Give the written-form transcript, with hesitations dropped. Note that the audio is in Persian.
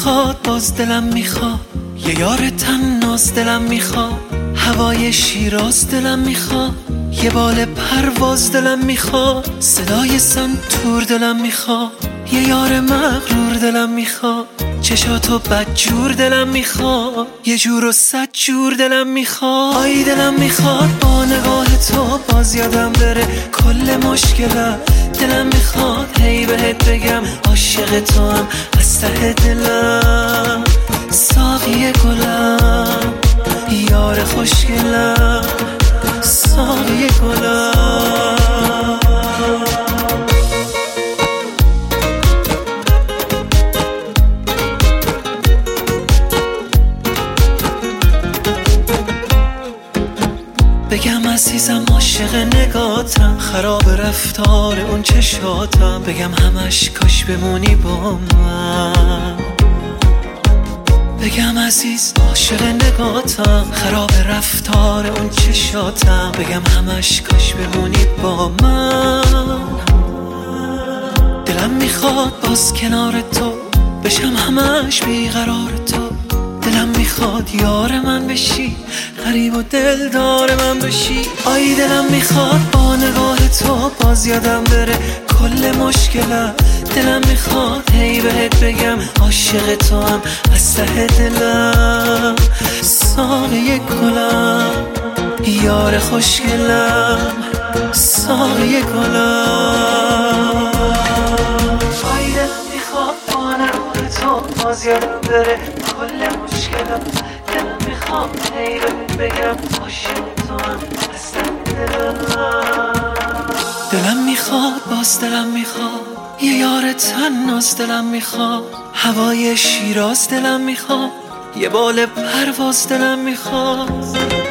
میخواد باز دلم میخواد یه یار تناز دلم میخواد هوای شیراز دلم میخواد یه بال پرواز دلم میخواد صدای سنتور دلم میخواد یه یار مغرور دلم میخواد چشاتو بدجور دلم میخواد یه جور و صد جور دلم میخواد آی دلم میخواد با نگاه تو باز یادم بره کل مشکلم دلم میخواد هی بهت بگم عاشق تو هم از ته دلم ساقی گلم یار خوشگلم ساقی گلم بگم عزیزم عاشق نگاتم خراب رفتار اون چشاتم بگم همش کاش بمونی با من بگم عزیز عاشق نگاتم خراب رفتار اون چشاتم بگم همش کاش بمونی با من دلم میخواد باز کنار تو بشم همش بیقرار تو دلم میخواد یار من بشی غریب و دلدار من بشی آی دلم میخواد با نگاه تو باز یادم بره کل مشکلم دلم میخواد هی بهت بگم عاشق تو هم از ته دلم ساقی گلم یار خوشگلم ساقی گلم آی دلم میخواد با نگاه تو باز یادم بره کل مشکلم دلم میخواد هی بهت بگم عاشق تو هم از ته دلم میخواد باز دلم میخواد یه یار تناز دلم میخواد هوای شیراز دلم میخواد یه بال پرواز دلم میخواد